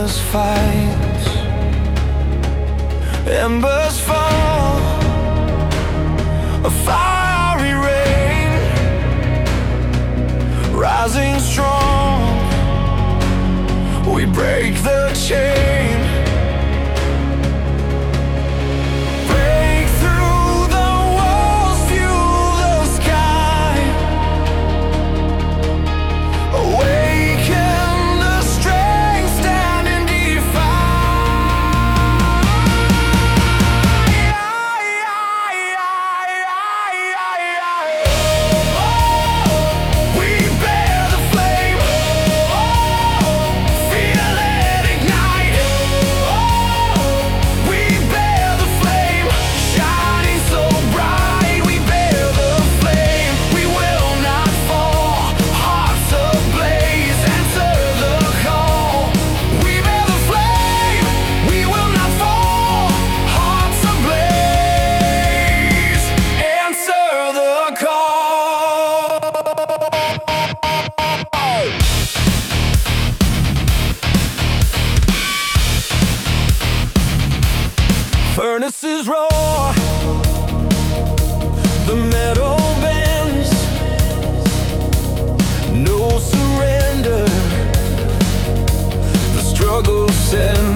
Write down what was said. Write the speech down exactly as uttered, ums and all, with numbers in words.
endless fights. Embers fall, a fiery rain, rising strong, we break the chain. Break through the walls, fuel the sky, awaken the strength, stand and defy. We bear the flame, feel it ignite. We bear the flame, shining so bright. We bear the flame, we will not fall. Hearts ablaze, answer the call. We bear the flame, we will not fall. Hearts ablaze, answer the call. Furnaces roar, the metal bends, no surrender, the struggle sends.